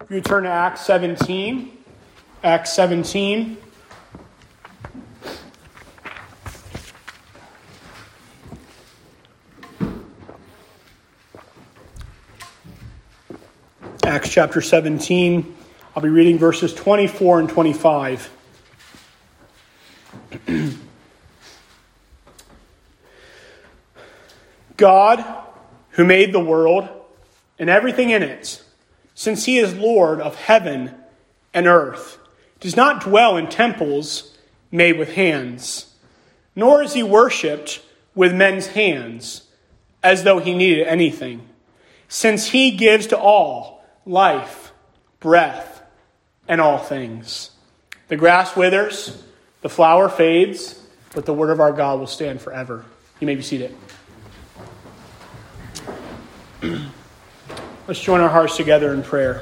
If you turn to Acts 17. Acts 17. Acts chapter 17. I'll be reading verses 24 and 25. God, who made the world and everything in it, since he is Lord of heaven and earth, does not dwell in temples made with hands, nor is he worshipped with men's hands, as though he needed anything, since he gives to all life, breath, and all things. The grass withers, the flower fades, but the word of our God will stand forever. You may be seated. Let's join our hearts together in prayer.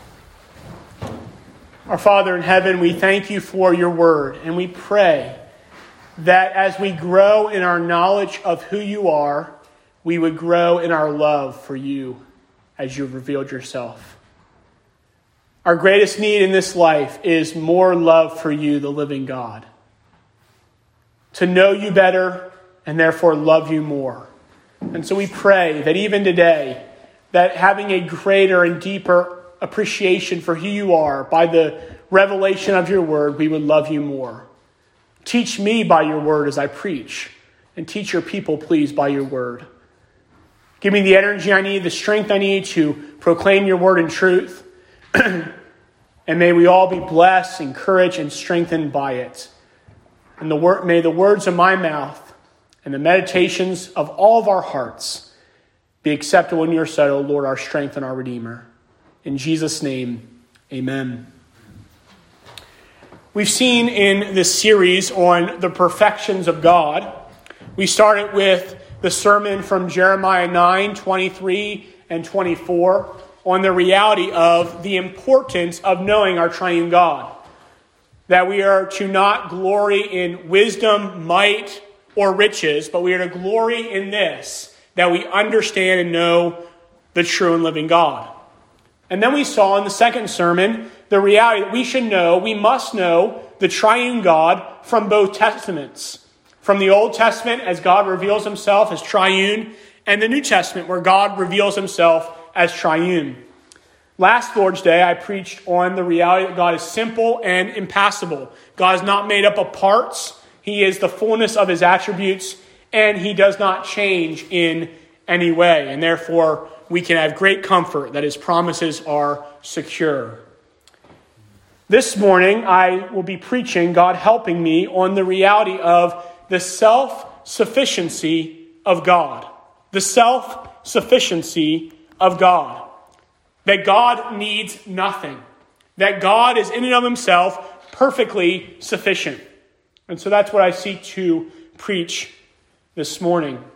Our Father in heaven, we thank you for your word, and we pray that as we grow in our knowledge of who you are, we would grow in our love for you as you've revealed yourself. Our greatest need in this life is more love for you, the living God. To know you better and therefore love you more. And so we pray that even today, that having a greater and deeper appreciation for who you are by the revelation of your word, we would love you more. Teach me by your word as I preach, and teach your people, please, by your word. Give me the energy I need, the strength I need to proclaim your word in truth. And may we all be blessed, encouraged, and strengthened by it. And may the words of my mouth and the meditations of all of our hearts be acceptable in your sight, O Lord, our strength and our Redeemer. In Jesus' name, amen. We've seen in this series on the perfections of God. We started with the sermon from Jeremiah 9, 23 and 24 on the reality of the importance of knowing our triune God. That we are to not glory in wisdom, might, or riches, but we are to glory in this, that we understand and know the true and living God. And then we saw in the second sermon the reality that we must know the triune God from both testaments. From the Old Testament, as God reveals himself as triune, and the New Testament, where God reveals himself as triune. Last Lord's Day, I preached on the reality that God is simple and impassible. God is not made up of parts. He is the fullness of his attributes, and he does not change in any way. And therefore, we can have great comfort that his promises are secure. This morning, I will be preaching, God helping me, on the reality of the self-sufficiency of God. The self-sufficiency of God. That God needs nothing. That God is in and of himself perfectly sufficient. And so that's what I seek to preach this morning.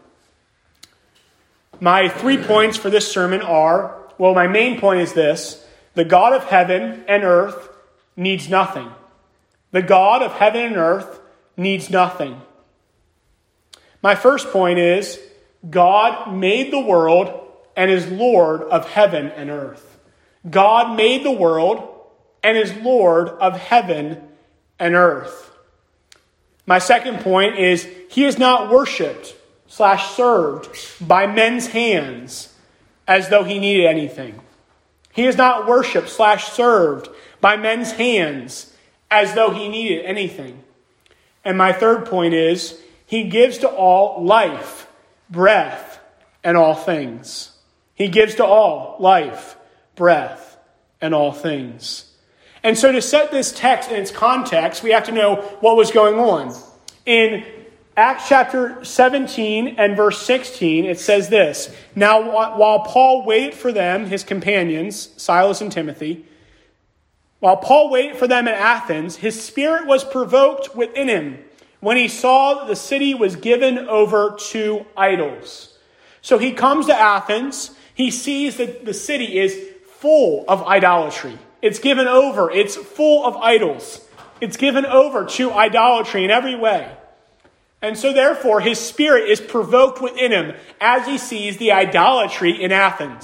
My 3 points for this sermon are, my main point is this: the God of heaven and earth needs nothing. The God of heaven and earth needs nothing. My first point is, God made the world and is Lord of heaven and earth. God made the world and is Lord of heaven and earth. My second point is, he is not worshipped/served by men's hands as though he needed anything. He is not worshipped/served by men's hands as though he needed anything. And my third point is, he gives to all life, breath, and all things. He gives to all life, breath, and all things. And so to set this text in its context, we have to know what was going on. In Acts chapter 17 and verse 16, it says this: Now, while Paul waited for them, his companions, Silas and Timothy, while Paul waited for them in Athens, his spirit was provoked within him when he saw that the city was given over to idols. So he comes to Athens. He sees that the city is full of idolatry. It's given over. It's full of idols. It's given over to idolatry in every way. And so therefore his spirit is provoked within him as he sees the idolatry in Athens.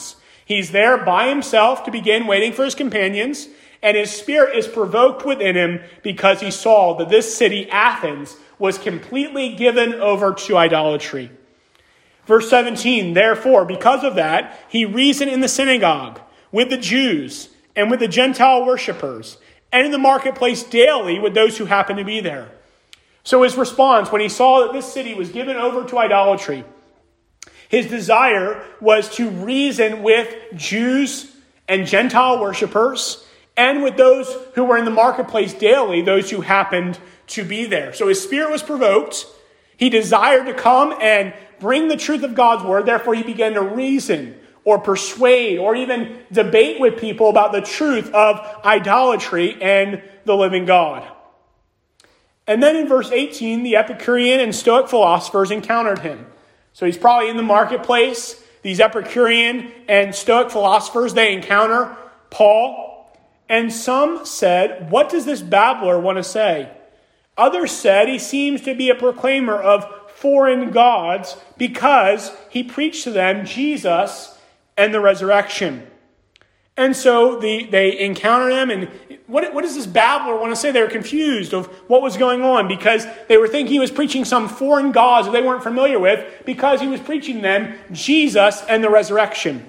He's there by himself to begin waiting for his companions, and his spirit is provoked within him because he saw that this city, Athens, was completely given over to idolatry. Verse 17, therefore, because of that, he reasoned in the synagogue with the Jews and with the Gentile worshippers, and in the marketplace daily with those who happened to be there. So his response, when he saw that this city was given over to idolatry, his desire was to reason with Jews and Gentile worshipers and with those who were in the marketplace daily, those who happened to be there. So his spirit was provoked. He desired to come and bring the truth of God's word. Therefore, he began to reason or persuade or even debate with people about the truth of idolatry and the living God. And then in verse 18, the Epicurean and Stoic philosophers encountered him. So he's probably in the marketplace. These Epicurean and Stoic philosophers, they encounter Paul. And some said, what does this babbler want to say? Others said he seems to be a proclaimer of foreign gods because he preached to them Jesus and the resurrection. And so they encounter him, and what does this babbler want to say? They were confused of what was going on because they were thinking he was preaching some foreign gods that they weren't familiar with because he was preaching them Jesus and the resurrection.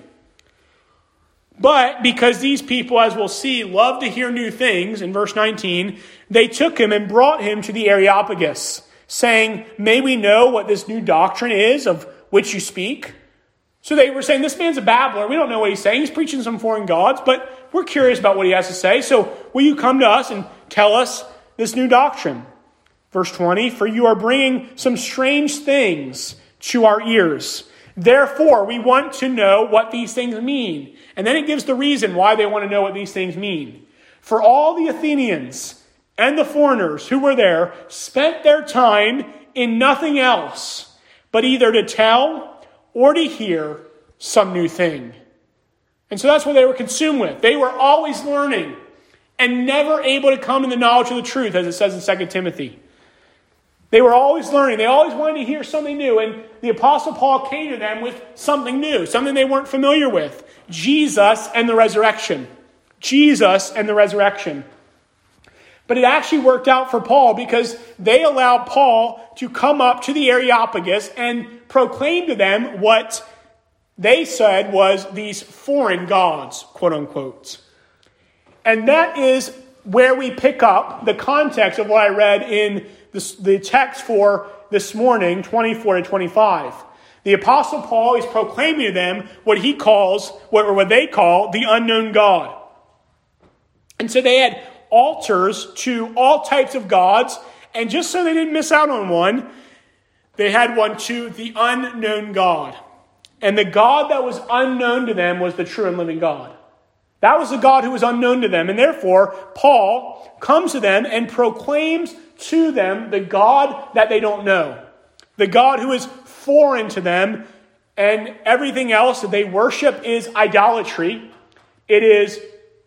But because these people, as we'll see, love to hear new things, in verse 19, they took him and brought him to the Areopagus, saying, may we know what this new doctrine is of which you speak? So they were saying, this man's a babbler. We don't know what he's saying. He's preaching some foreign gods, but we're curious about what he has to say. So will you come to us and tell us this new doctrine? Verse 20, for you are bringing some strange things to our ears. Therefore, we want to know what these things mean. And then it gives the reason why they want to know what these things mean. For all the Athenians and the foreigners who were there spent their time in nothing else, but either to tell or to hear some new thing. And so that's what they were consumed with. They were always learning and never able to come to the knowledge of the truth, as it says in 2 Timothy. They were always learning. They always wanted to hear something new. And the Apostle Paul came to them with something new, something they weren't familiar with. Jesus and the resurrection. Jesus and the resurrection. But it actually worked out for Paul because they allowed Paul to come up to the Areopagus and proclaim to them what they said was these foreign gods, quote unquote. And that is where we pick up the context of what I read in the text for this morning, 24 to 25. The Apostle Paul is proclaiming to them what he calls, what they call, the unknown God. And so they had altars to all types of gods, and just so they didn't miss out on one, they had one to the unknown God. And the God that was unknown to them was the true and living God. That was the God who was unknown to them, and therefore Paul comes to them and proclaims to them the God that they don't know. The God who is foreign to them, and everything else that they worship is idolatry. It is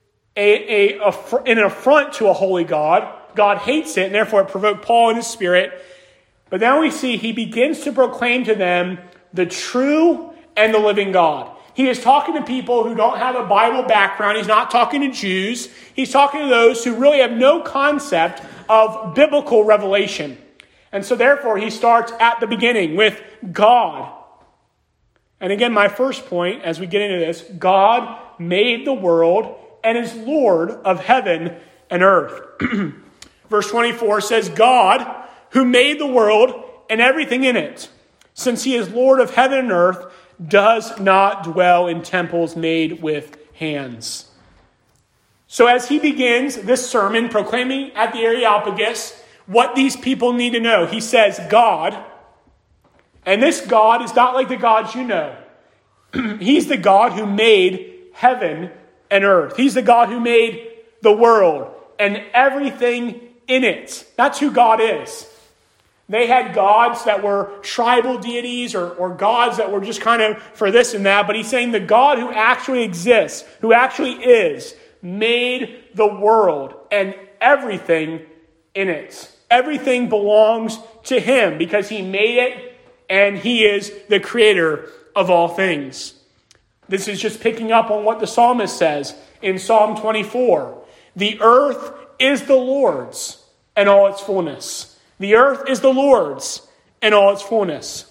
an affront to a holy God. God hates it, and therefore it provoked Paul in his spirit. But now we see he begins to proclaim to them the true and the living God. He is talking to people who don't have a Bible background. He's not talking to Jews. He's talking to those who really have no concept of biblical revelation. And so therefore he starts at the beginning with God. And again, my first point as we get into this, God made the world and is Lord of heaven and earth. Verse 24 says, God, who made the world and everything in it, since he is Lord of heaven and earth, does not dwell in temples made with hands. So as he begins this sermon proclaiming at the Areopagus what these people need to know, he says, God, and this God is not like the gods you know. He's the God who made heaven and earth. He's the God who made the world and everything in it. That's who God is. They had gods that were tribal deities or gods that were just kind of for this and that. But he's saying the God who actually exists, who actually is, made the world and everything in it. Everything belongs to him because he made it and he is the creator of all things. This is just picking up on what the psalmist says in Psalm 24. The earth is the Lord's and all its fullness. The earth is the Lord's and all its fullness.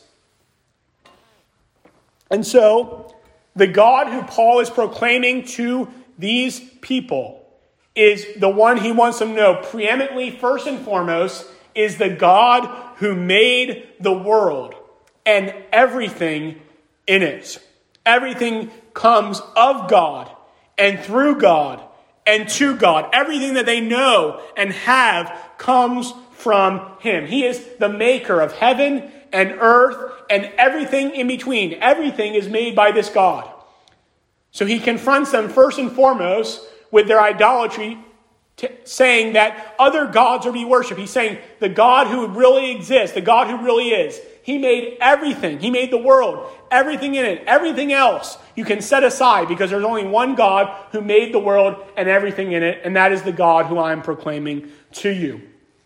And so, the God who Paul is proclaiming to these people is the one he wants them to know preeminently, first and foremost, is the God who made the world and everything in it. Everything comes of God and through God and to God. Everything that they know and have comes from him. He is the maker of heaven and earth and everything in between. Everything is made by this God. So he confronts them first and foremost with their idolatry, saying that other gods are to be worshipped. He's saying the God who really exists, the God who really is. He made everything. He made the world, everything in it, everything else you can set aside because there's only one God who made the world and everything in it, and that is the God who I am proclaiming to you.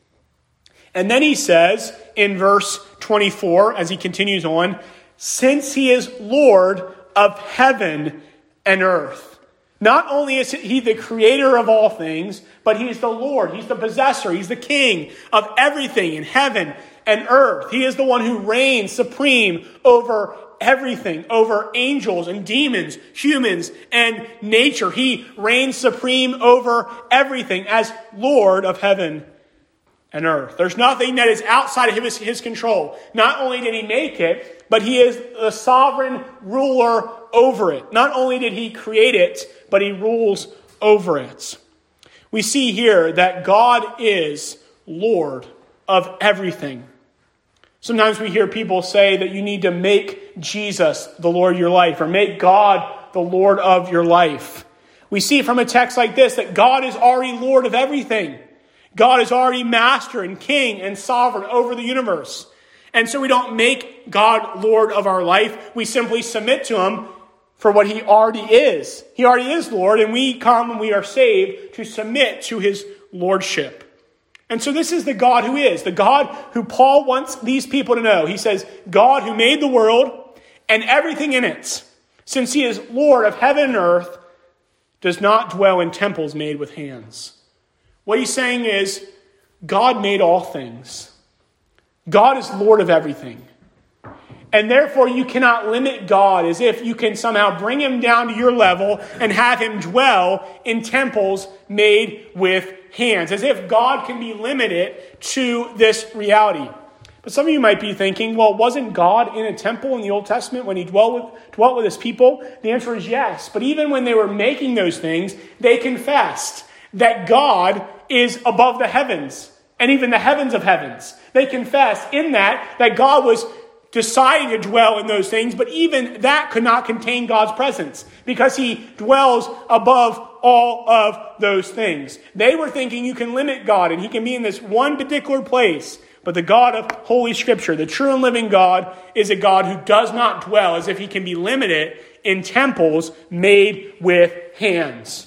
And then he says in verse 24, as he continues on, since he is Lord of heaven and earth. Not only is he the creator of all things, but he is the Lord. He's the possessor. He's the king of everything in heaven and earth. He is the one who reigns supreme over everything, over angels and demons, humans and nature. He reigns supreme over everything as Lord of heaven and earth. There's nothing that is outside of his control. Not only did he make it, but he is the sovereign ruler over it. Not only did he create it, but he rules over it. We see here that God is Lord of everything. Sometimes we hear people say that you need to make Jesus the Lord of your life, or make God the Lord of your life. We see from a text like this that God is already Lord of everything. God is already master and king and sovereign over the universe. And so we don't make God Lord of our life. We simply submit to him for what he already is. He already is Lord, and we come when we are saved to submit to his lordship. And so this is the God who is, the God who Paul wants these people to know. He says, God who made the world and everything in it, since he is Lord of heaven and earth, does not dwell in temples made with hands. What he's saying is, God made all things. God is Lord of everything. And therefore, you cannot limit God as if you can somehow bring him down to your level and have him dwell in temples made with hands, as if God can be limited to this reality. But some of you might be thinking, well, wasn't God in a temple in the Old Testament when he dwelt with his people? The answer is yes. But even when they were making those things, they confessed that God is above the heavens and even the heavens of heavens. They confessed in that God was deciding to dwell in those things, but even that could not contain God's presence because he dwells above all of those things. They were thinking you can limit God and he can be in this one particular place. But the God of Holy Scripture, the true and living God, is a God who does not dwell as if he can be limited in temples made with hands.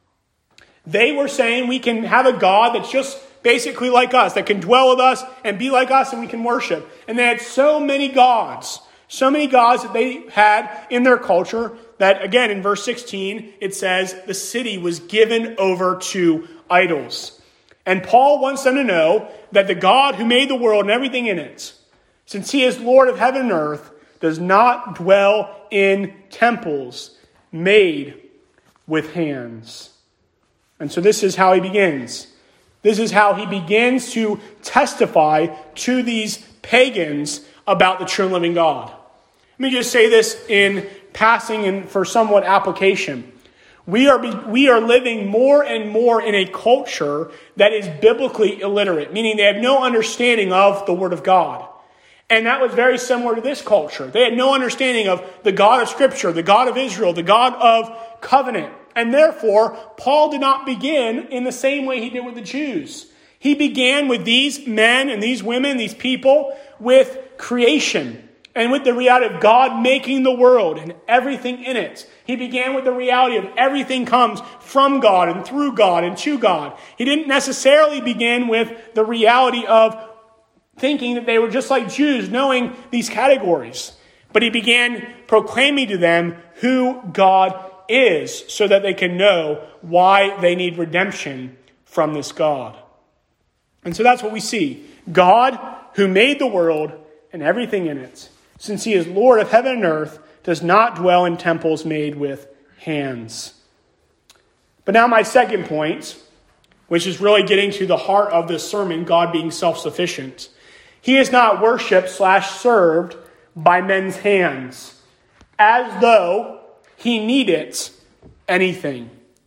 They were saying we can have a God that's just basically like us, that can dwell with us and be like us and we can worship. And they had so many gods that they had in their culture that, again, in verse 16, it says the city was given over to idols. And Paul wants them to know that the God who made the world and everything in it, since he is Lord of heaven and earth, does not dwell in temples made with hands. And so this is how he begins. This is how he begins to testify to these pagans about the true and living God. Let me just say this in passing and for somewhat application. We are living more and more in a culture that is biblically illiterate, meaning they have no understanding of the Word of God. And that was very similar to this culture. They had no understanding of the God of Scripture, the God of Israel, the God of covenant. And therefore, Paul did not begin in the same way he did with the Jews. He began with these men and these women, these people, with creation and with the reality of God making the world and everything in it. He began with the reality of everything comes from God and through God and to God. He didn't necessarily begin with the reality of thinking that they were just like Jews, knowing these categories. but he began proclaiming to them who God is so that they can know why they need redemption from this God. And so that's what we see. God, who made the world and everything in it, since he is Lord of heaven and earth, does not dwell in temples made with hands. But now my second point, which is really getting to the heart of this sermon, God being self-sufficient. He is not worshipped/served by men's hands, as though he needed anything.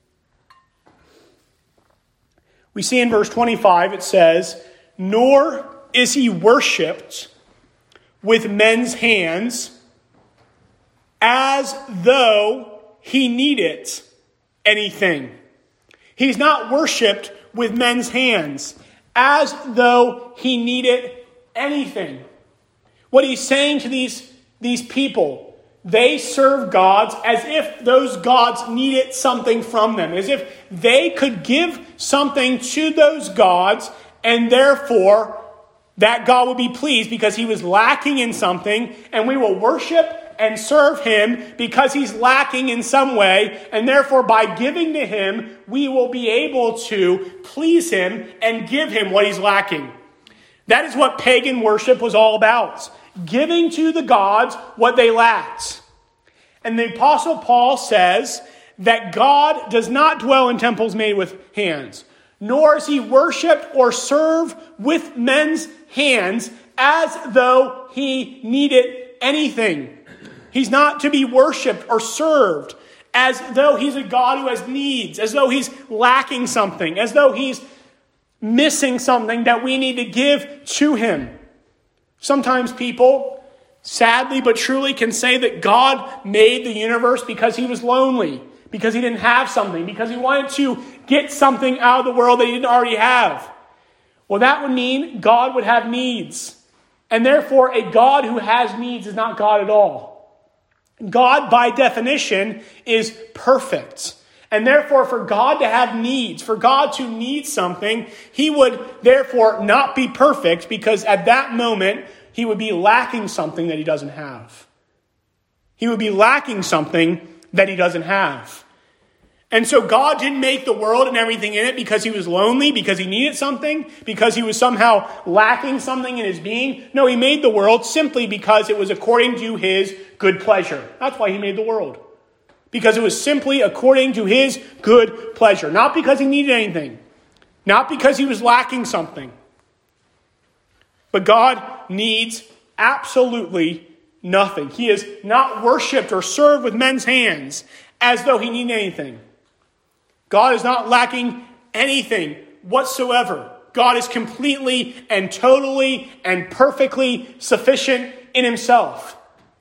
We see in verse 25, it says, "Nor is he worshipped with men's hands, as though he needed anything." He's not worshipped with men's hands, as though he needed anything. What he's saying to these people, they serve gods as if those gods needed something from them, as if they could give something to those gods, and therefore that God would be pleased because he was lacking in something, and we will worship and serve him because he's lacking in some way, and therefore by giving to him, we will be able to please him and give him what he's lacking. That is what pagan worship was all about, giving to the gods what they lacked. And the Apostle Paul says that God does not dwell in temples made with hands, nor is he worshipped or served with men's hands as though he needed anything. He's not to be worshipped or served as though he's a God who has needs, as though he's lacking something, as though he's missing something that we need to give to him. Sometimes people, sadly but truly, can say that God made the universe because he was lonely, because he didn't have something, because he wanted to get something out of the world that he didn't already have. Well, that would mean God would have needs. And therefore, a God who has needs is not God at all. God, by definition, is perfect. And therefore, for God to have needs, for God to need something, he would therefore not be perfect, because at that moment, he would be lacking something that he doesn't have. He would be lacking something that he doesn't have. And so God didn't make the world and everything in it because he was lonely, because he needed something, because he was somehow lacking something in his being. No, he made the world simply because it was according to his good pleasure. That's why he made the world. Because it was simply according to his good pleasure. Not because he needed anything. Not because he was lacking something. But God needs absolutely nothing. He is not worshipped or served with men's hands as though he needed anything. God is not lacking anything whatsoever. God is completely and totally and perfectly sufficient in himself.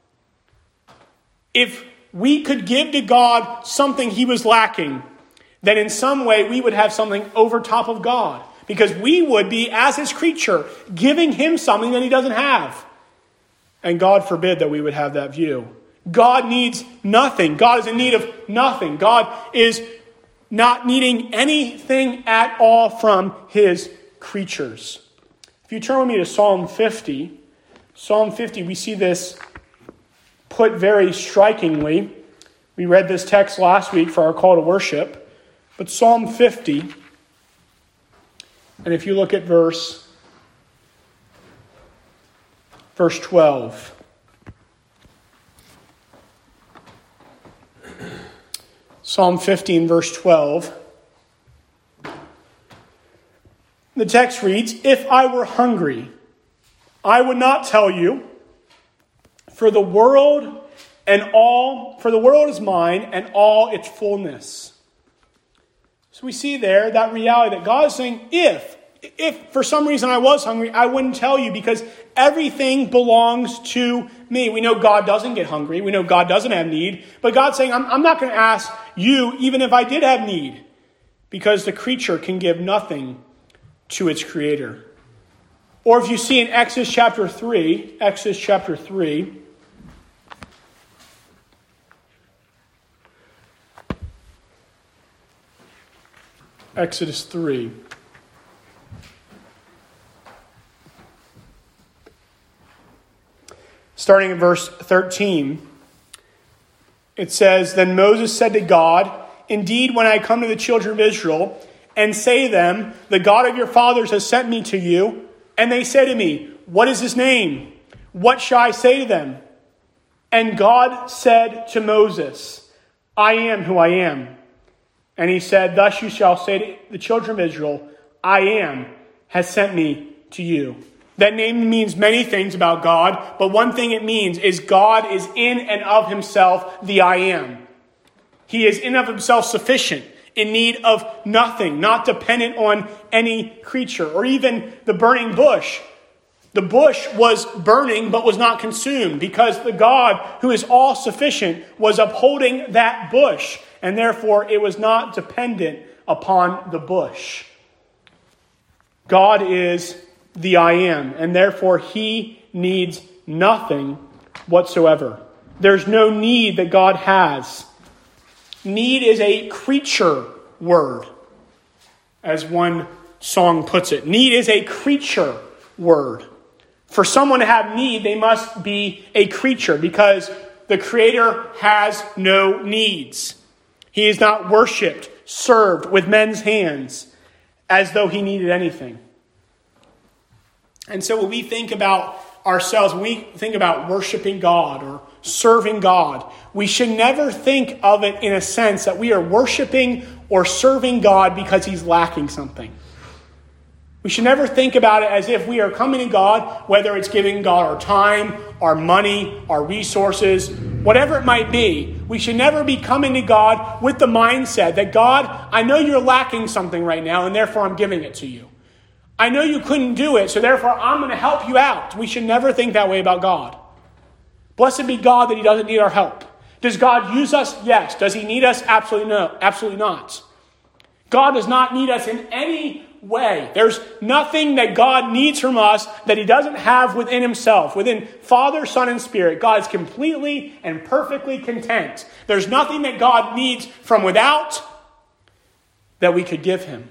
If we could give to God something he was lacking, then in some way we would have something over top of God, because we would be, as his creature, giving him something that he doesn't have. And God forbid that we would have that view. God needs nothing. God is in need of nothing. God is not needing anything at all from his creatures. If you turn with me to Psalm 50, we see this put very strikingly. We read this text last week for our call to worship. But Psalm 50, and if you look at verse 12. Psalm 15, verse 12. The text reads, "If I were hungry, I would not tell you, for the world is mine and all its fullness." So we see there that reality that God is saying, if for some reason I was hungry, I wouldn't tell you, because everything belongs to me. We know God doesn't get hungry. We know God doesn't have need. But God's saying, I'm not going to ask you even if I did have need, because the creature can give nothing to its creator. Or if you see in Exodus chapter 3, Exodus 3. starting in verse 13. It says, "Then Moses said to God, 'Indeed, when I come to the children of Israel and say to them, the God of your fathers has sent me to you, and they say to me, what is his name? What shall I say to them?' And God said to Moses, 'I am who I am.' And he said, 'Thus you shall say to the children of Israel, I am has sent me to you.'" That name means many things about God, but one thing it means is God is in and of himself the I am. He is in of himself sufficient, in need of nothing, not dependent on any creature or even the burning bush. The bush was burning but was not consumed because the God who is all sufficient was upholding that bush, and therefore it was not dependent upon the bush. God is the I am, and therefore he needs nothing whatsoever. There's no need that God has. Need is a creature word, as one song puts it. Need is a creature word. For someone to have need, they must be a creature, because the Creator has no needs. He is not worshipped, served with men's hands as though he needed anything. And so when we think about ourselves, when we think about worshiping God or serving God, we should never think of it in a sense that we are worshiping or serving God because he's lacking something. We should never think about it as if we are coming to God, whether it's giving God our time, our money, our resources, whatever it might be. We should never be coming to God with the mindset that, God, I know you're lacking something right now, and therefore I'm giving it to you. I know you couldn't do it, so therefore I'm going to help you out. We should never think that way about God. Blessed be God that he doesn't need our help. Does God use us? Yes. Does he need us? Absolutely no. Absolutely not. God does not need us in any way. There's nothing that God needs from us that he doesn't have within himself. Within Father, Son, and Spirit, God is completely and perfectly content. There's nothing that God needs from without that we could give him.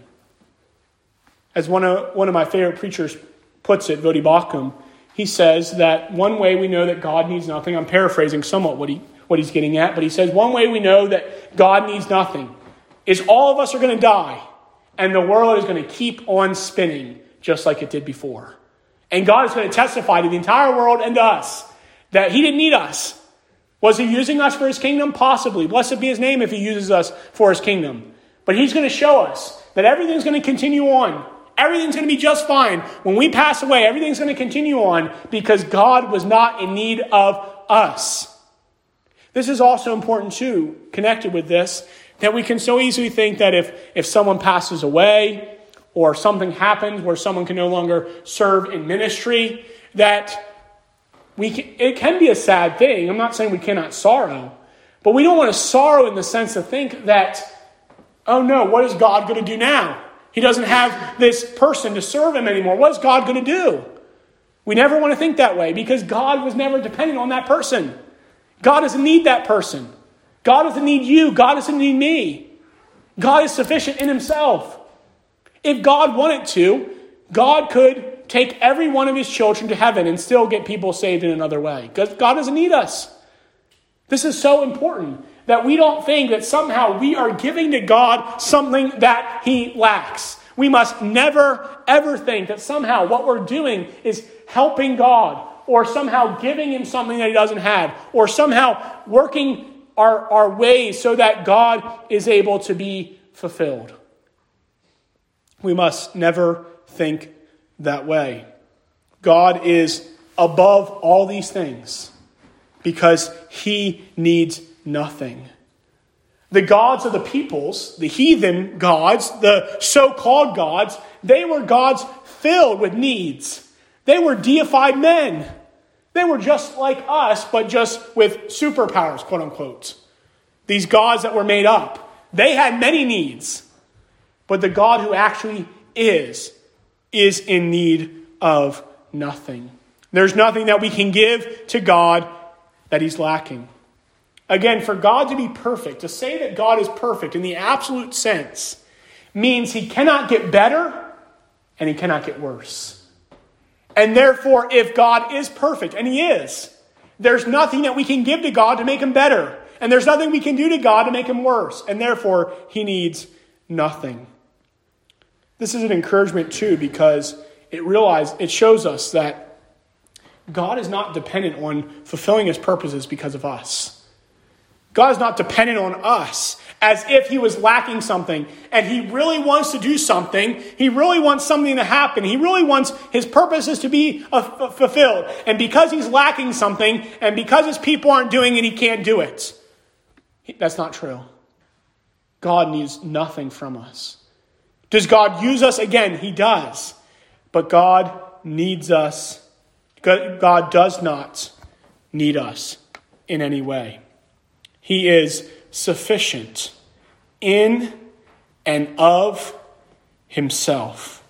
As one of my favorite preachers puts it, Voddie Baucham, he says that one way we know that God needs nothing, I'm paraphrasing somewhat what he's getting at, but he says one way we know that God needs nothing is all of us are going to die, and the world is going to keep on spinning just like it did before. And God is going to testify to the entire world and to us that he didn't need us. Was he using us for his kingdom? Possibly. Blessed be his name if he uses us for his kingdom. But he's going to show us that everything's going to continue on. Everything's going to be just fine. When we pass away, everything's going to continue on because God was not in need of us. This is also important too, connected with this, that we can so easily think that if someone passes away or something happens where someone can no longer serve in ministry, that it can be a sad thing. I'm not saying we cannot sorrow, but we don't want to sorrow in the sense to think that, oh no, what is God going to do now? He doesn't have this person to serve him anymore. What is God going to do? We never want to think that way because God was never dependent on that person. God doesn't need that person. God doesn't need you. God doesn't need me. God is sufficient in himself. If God wanted to, God could take every one of his children to heaven and still get people saved in another way. God doesn't need us. This is so important that we don't think that somehow we are giving to God something that he lacks. We must never, ever think that somehow what we're doing is helping God or somehow giving him something that he doesn't have or somehow working our ways so that God is able to be fulfilled. We must never think that way. God is above all these things because he needs nothing. The gods of the peoples, the heathen gods, the so-called gods, they were gods filled with needs. They were deified men. They were just like us, but just with superpowers, quote unquote. These gods that were made up, they had many needs. But the God who actually is in need of nothing. There's nothing that we can give to God that he's lacking. Again, for God to be perfect, to say that God is perfect in the absolute sense, means he cannot get better and he cannot get worse. And therefore, if God is perfect, and he is, There's nothing that we can give to God to make him better. And there's nothing we can do to God to make him worse. And therefore, he needs nothing. This is an encouragement too, because it shows us that God is not dependent on fulfilling his purposes because of us. God is not dependent on us as if he was lacking something, and he really wants to do something. He really wants something to happen. He really wants his purposes to be fulfilled. And because he's lacking something, and because his people aren't doing it, he can't do it. That's not true. God needs nothing from us. Does God use us? Again, he does. But God needs us. God does not need us in any way. He is sufficient in and of himself.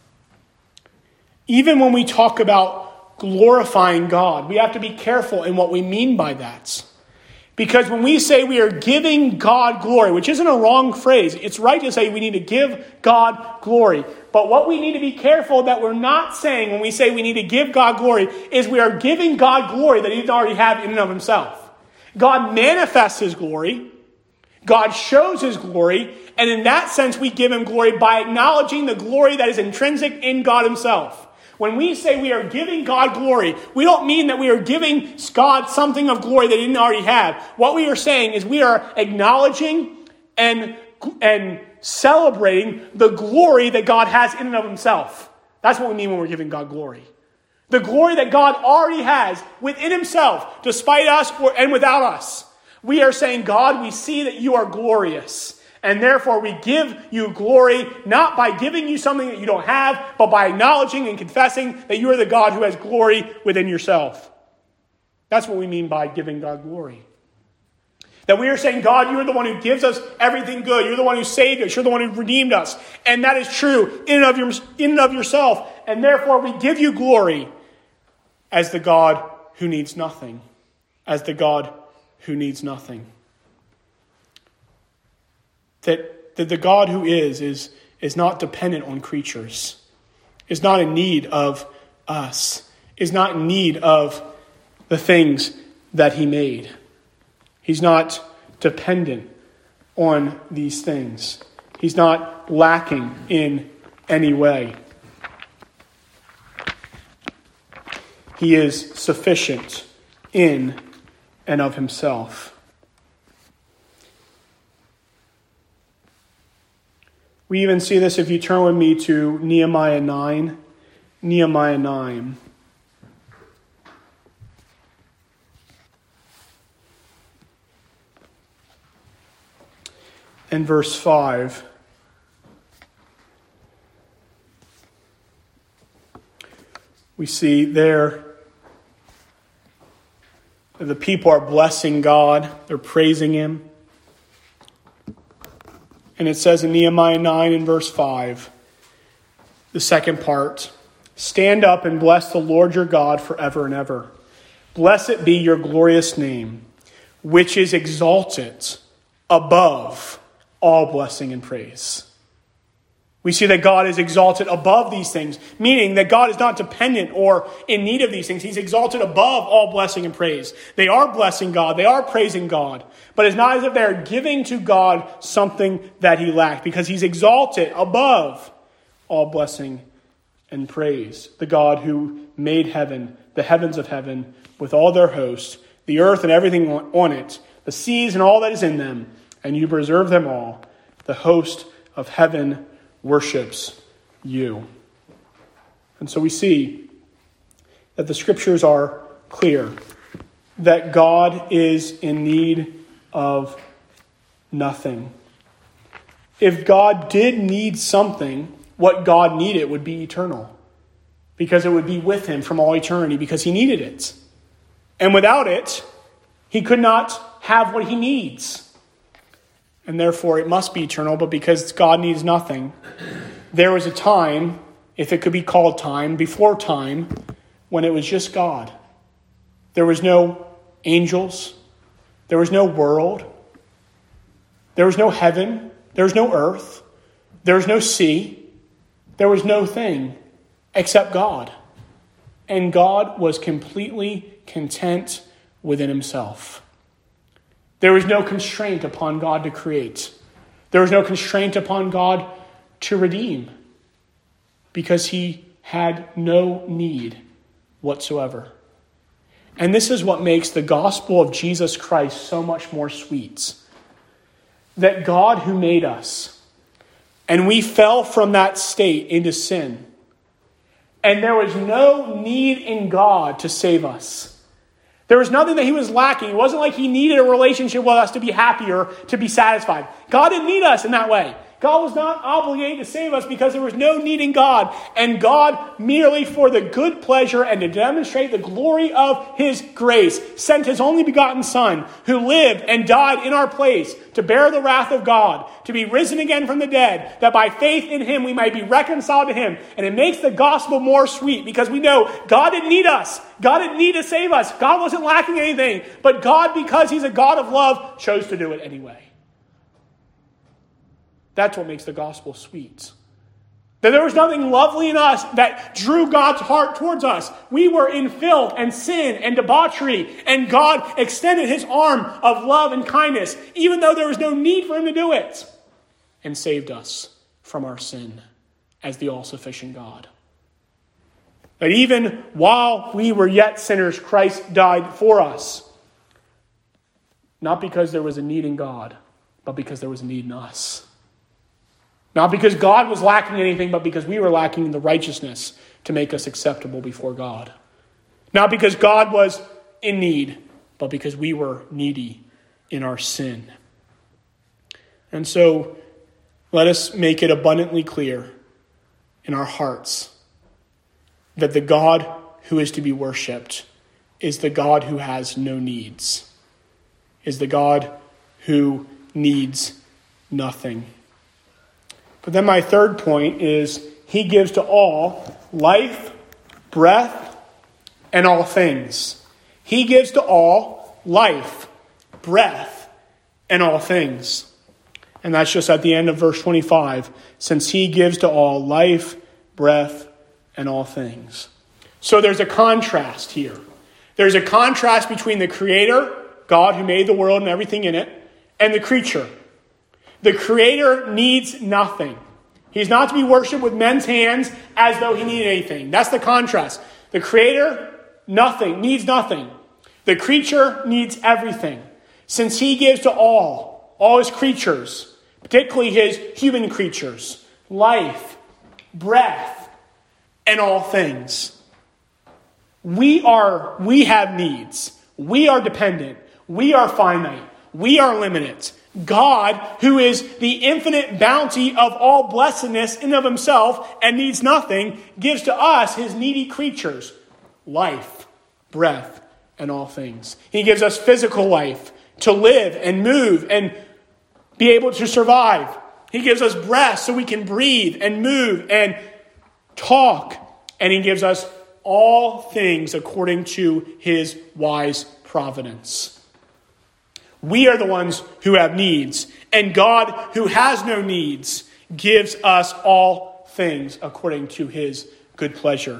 Even when we talk about glorifying God, we have to be careful in what we mean by that. Because when we say we are giving God glory, which isn't a wrong phrase, it's right to say we need to give God glory. But what we need to be careful that we're not saying when we say we need to give God glory is we are giving God glory that he doesn't already have in and of himself. God manifests his glory. God shows his glory. And in that sense, we give him glory by acknowledging the glory that is intrinsic in God himself. When we say we are giving God glory, we don't mean that we are giving God something of glory that he didn't already have. What we are saying is we are acknowledging and celebrating the glory that God has in and of himself. That's what we mean when we're giving God glory. The glory that God already has within himself, despite us and without us. We are saying, God, we see that you are glorious. And therefore we give you glory, not by giving you something that you don't have, but by acknowledging and confessing that you are the God who has glory within yourself. That's what we mean by giving God glory. That we are saying, God, you are the one who gives us everything good. You're the one who saved us. You're the one who redeemed us. And that is true in and of yourself. And therefore we give you glory as the God who needs nothing. As the God who needs nothing. That the God who is not dependent on creatures. Is not in need of us. Is not in need of the things that he made. He's not dependent on these things. He's not lacking in any way. He is sufficient in and of himself. We even see this if you turn with me to Nehemiah 9. Nehemiah 9. And verse 5. We see there that the people are blessing God. They're praising him. And it says in Nehemiah 9 and verse 5, the second part, stand up and bless the Lord your God forever and ever. Blessed be your glorious name, which is exalted above all blessing and praise. We see that God is exalted above these things, meaning that God is not dependent or in need of these things. He's exalted above all blessing and praise. They are blessing God. They are praising God. But it's not as if they're giving to God something that he lacked, because he's exalted above all blessing and praise. The God who made heaven, the heavens of heaven, with all their hosts, the earth and everything on it, the seas and all that is in them, and you preserve them all. The host of heaven worships you. And so we see that the scriptures are clear that God is in need of nothing. If God did need something, what God needed would be eternal, because it would be with him from all eternity, because he needed it. And without it, he could not have what he needs. And therefore it must be eternal, but because God needs nothing, there was a time, if it could be called time, before time, when it was just God. There was no angels. There was no world. There was no heaven. There was no earth. There was no sea. There was no thing except God. And God was completely content within himself. There was no constraint upon God to create. There was no constraint upon God to redeem, because he had no need whatsoever. And this is what makes the gospel of Jesus Christ so much more sweet. That God who made us, and we fell from that state into sin, and there was no need in God to save us. There was nothing that he was lacking. It wasn't like he needed a relationship with us to be happy or to be satisfied. God didn't need us in that way. God was not obligated to save us because there was no need in God. And God, merely for the good pleasure and to demonstrate the glory of his grace, sent his only begotten Son, who lived and died in our place to bear the wrath of God, to be risen again from the dead, that by faith in him we might be reconciled to him. And it makes the gospel more sweet because we know God didn't need us. God didn't need to save us. God wasn't lacking anything. But God, because he's a God of love, chose to do it anyway. That's what makes the gospel sweet. That there was nothing lovely in us that drew God's heart towards us. We were in filth and sin and debauchery, and God extended his arm of love and kindness, even though there was no need for him to do it, and saved us from our sin as the all-sufficient God. But even while we were yet sinners, Christ died for us. Not because there was a need in God, but because there was a need in us. Not because God was lacking anything, but because we were lacking the righteousness to make us acceptable before God. Not because God was in need, but because we were needy in our sin. And so, let us make it abundantly clear in our hearts that the God who is to be worshipped is the God who has no needs, is the God who needs nothing. But then my third point is he gives to all life, breath, and all things. He gives to all life, breath, and all things. And that's just at the end of verse 25. Since he gives to all life, breath, and all things. So there's a contrast here. There's a contrast between the Creator, God who made the world and everything in it, and the creature. The Creator needs nothing. He's not to be worshipped with men's hands as though he needed anything. That's the contrast. The Creator, needs nothing. The creature needs everything. Since he gives to all his creatures, particularly his human creatures, life, breath, and all things. We have needs. We are dependent. We are finite. We are limited. God, who is the infinite bounty of all blessedness in and of himself and needs nothing, gives to us, his needy creatures, life, breath, and all things. He gives us physical life to live and move and be able to survive. He gives us breath so we can breathe and move and talk. And he gives us all things according to his wise providence. We are the ones who have needs, and God, who has no needs, gives us all things according to his good pleasure.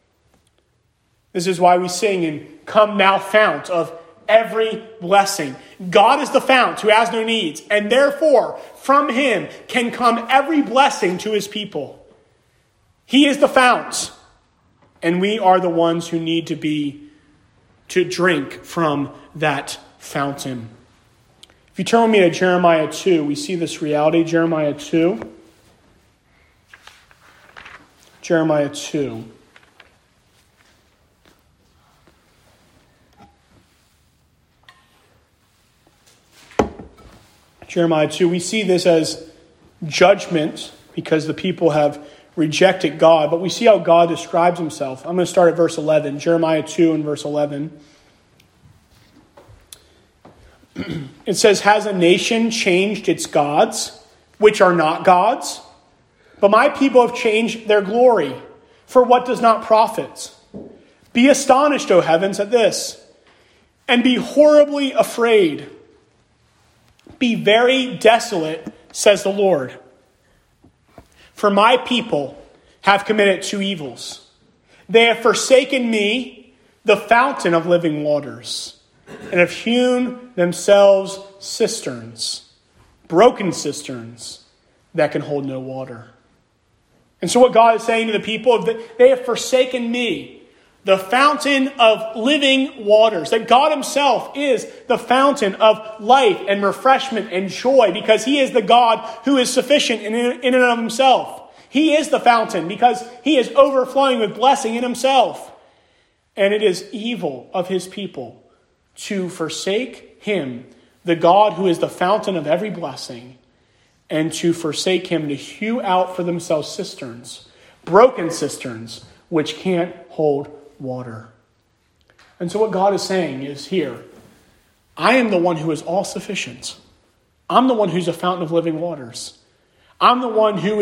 This is why we sing in Come Thou Fount of every blessing. God is the fount who has no needs, and therefore from him can come every blessing to his people. He is the fount, and we are the ones who need to drink from that fountain. If you turn with me to Jeremiah 2, we see this reality. Jeremiah 2. Jeremiah 2. Jeremiah 2, we see this as judgment because the people have rejected God. But we see how God describes himself. I'm going to start at verse 11. Jeremiah 2 and verse 11. It says, has a nation changed its gods, which are not gods? But my people have changed their glory for what does not profit. Be astonished, O heavens, at this, and be horribly afraid. Be very desolate, says the Lord. For my people have committed two evils. They have forsaken me, the fountain of living waters, and have hewn themselves cisterns, broken cisterns that can hold no water. And so what God is saying to the people is that they have forsaken me, the fountain of living waters, that God himself is the fountain of life and refreshment and joy, because he is the God who is sufficient in and of himself. He is the fountain because he is overflowing with blessing in himself. And it is evil of his people to forsake him, the God who is the fountain of every blessing, and to forsake him, to hew out for themselves cisterns, broken cisterns, which can't hold water. And so what God is saying is here, I am the one who is all sufficient. I'm the one who's a fountain of living waters. I'm the one who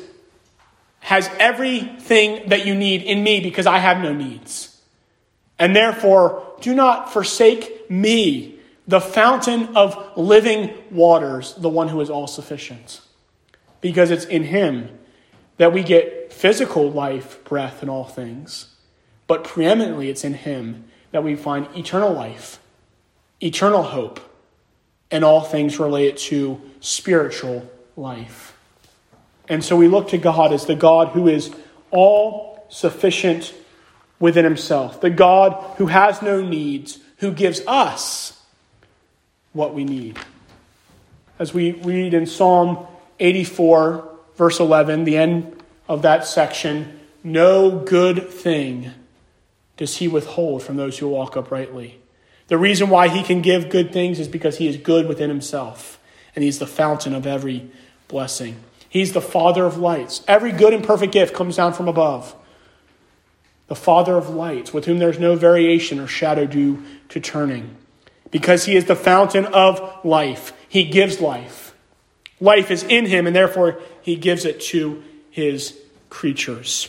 has everything that you need in me because I have no needs. And therefore, do not forsake me, the fountain of living waters, the one who is all sufficient. Because it's in him that we get physical life, breath, and all things. But preeminently, it's in him that we find eternal life, eternal hope, and all things related to spiritual life. And so we look to God as the God who is all sufficient within himself, the God who has no needs, who gives us what we need. As we read in Psalm 84, verse 11, the end of that section, no good thing does he withhold from those who walk uprightly. The reason why he can give good things is because he is good within himself, and he's the fountain of every blessing. He's the Father of lights. Every good and perfect gift comes down from above. The Father of lights, with whom there's no variation or shadow due to turning. Because he is the fountain of life. He gives life. Life is in him, and therefore he gives it to his creatures.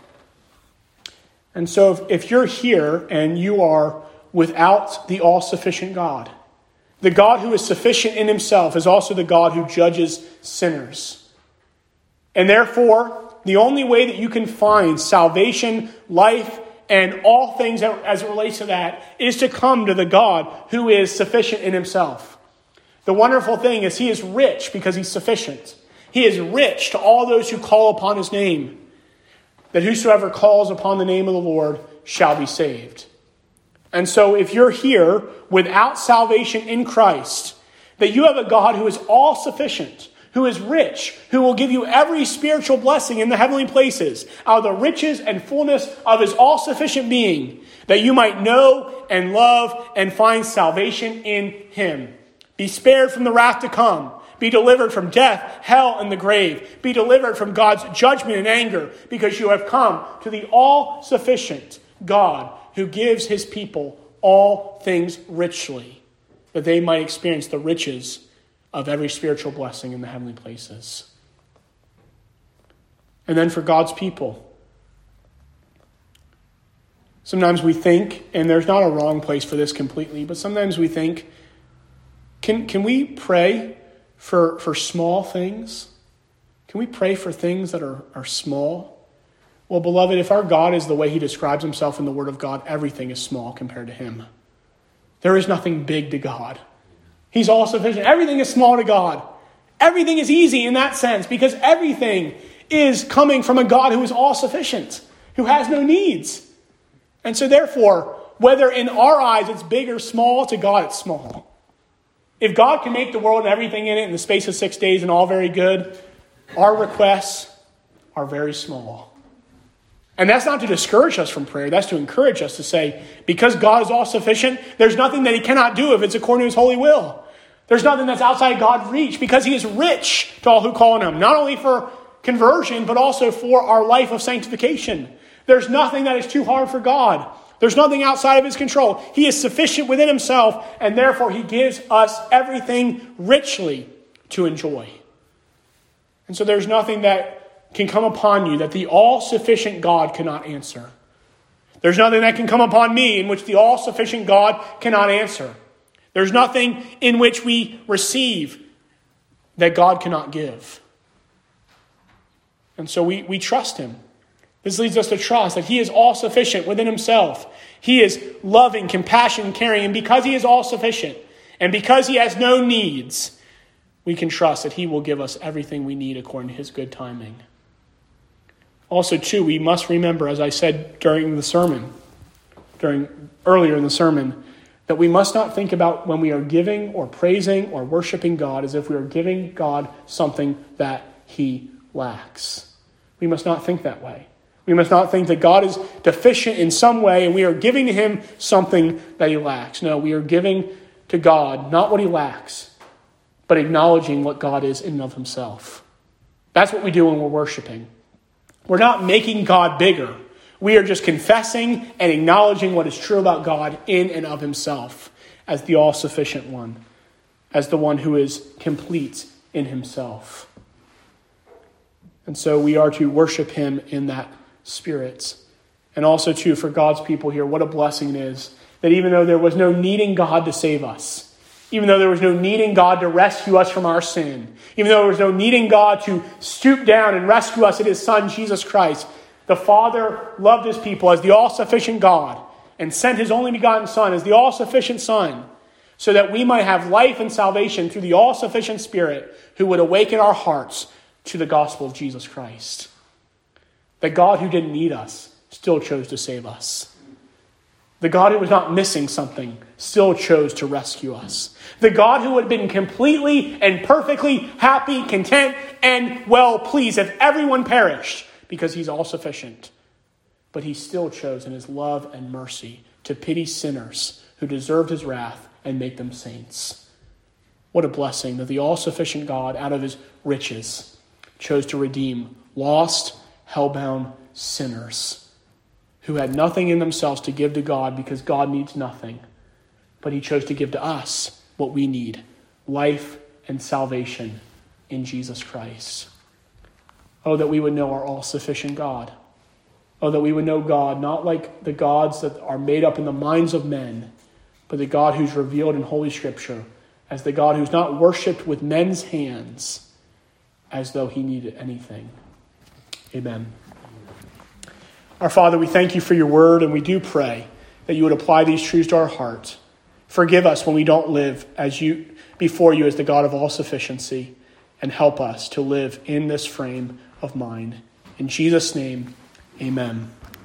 And so if you're here and you are without the all-sufficient God, the God who is sufficient in himself is also the God who judges sinners. And therefore, the only way that you can find salvation, life, and all things as it relates to that is to come to the God who is sufficient in himself. The wonderful thing is he is rich because he's sufficient. He is rich to all those who call upon his name, that whosoever calls upon the name of the Lord shall be saved. And so if you're here without salvation in Christ, that you have a God who is all sufficient, who is rich, who will give you every spiritual blessing in the heavenly places, out of the riches and fullness of his all-sufficient being, that you might know and love and find salvation in him. Be spared from the wrath to come. Be delivered from death, hell, and the grave. Be delivered from God's judgment and anger, because you have come to the all-sufficient God who gives his people all things richly, that they might experience the riches of every spiritual blessing in the heavenly places. And then for God's people, sometimes we think, and there's not a wrong place for this completely, but sometimes we think, can we pray for small things? Can we pray for things that are small? Well, beloved, if our God is the way he describes himself in the Word of God, everything is small compared to him. There is nothing big to God. He's all sufficient. Everything is small to God. Everything is easy in that sense because everything is coming from a God who is all sufficient, who has no needs. And so therefore, whether in our eyes it's big or small, to God it's small. If God can make the world and everything in it in the space of 6 days and all very good, our requests are very small. And that's not to discourage us from prayer. That's to encourage us to say, because God is all sufficient, there's nothing that he cannot do if it's according to his holy will. There's nothing that's outside God's reach because he is rich to all who call on him, not only for conversion, but also for our life of sanctification. There's nothing that is too hard for God. There's nothing outside of his control. He is sufficient within himself, and therefore he gives us everything richly to enjoy. And so there's nothing that can come upon you that the all-sufficient God cannot answer. There's nothing that can come upon me in which the all-sufficient God cannot answer. There's nothing in which we receive that God cannot give. And so we trust him. This leads us to trust that he is all-sufficient within himself. He is loving, compassionate, caring, and because he is all-sufficient, and because he has no needs, we can trust that he will give us everything we need according to his good timing. Also, too, we must remember, as I said earlier in the sermon, that we must not think about when we are giving or praising or worshiping God as if we are giving God something that he lacks. We must not think that way. We must not think that God is deficient in some way and we are giving to him something that he lacks. No, we are giving to God not what he lacks, but acknowledging what God is in and of himself. That's what we do when we're worshiping. We're not making God bigger. We are just confessing and acknowledging what is true about God in and of himself as the all-sufficient one, as the one who is complete in himself. And so we are to worship him in that spirit. And also, too, for God's people here, what a blessing it is that even though there was no need in God to save us, even though there was no need in God to rescue us from our sin, even though there was no need in God to stoop down and rescue us in his Son, Jesus Christ, the Father loved his people as the all-sufficient God and sent his only begotten Son as the all-sufficient Son so that we might have life and salvation through the all-sufficient Spirit who would awaken our hearts to the gospel of Jesus Christ. The God who didn't need us still chose to save us. The God who was not missing something still chose to rescue us. The God who had been completely and perfectly happy, content, and well pleased if everyone perished because he's all sufficient. But he still chose in his love and mercy to pity sinners who deserved his wrath and make them saints. What a blessing that the all-sufficient God, out of his riches, chose to redeem lost, hell-bound sinners who had nothing in themselves to give to God because God needs nothing. But he chose to give to us what we need, life and salvation in Jesus Christ. Oh, that we would know our all-sufficient God. Oh, that we would know God not like the gods that are made up in the minds of men, but the God who's revealed in Holy Scripture as the God who's not worshipped with men's hands as though he needed anything. Amen. Our Father, we thank you for your word, and we do pray that you would apply these truths to our heart. Forgive us when we don't live before you as the God of all sufficiency, and help us to live in this frame of mind. In Jesus' name, amen.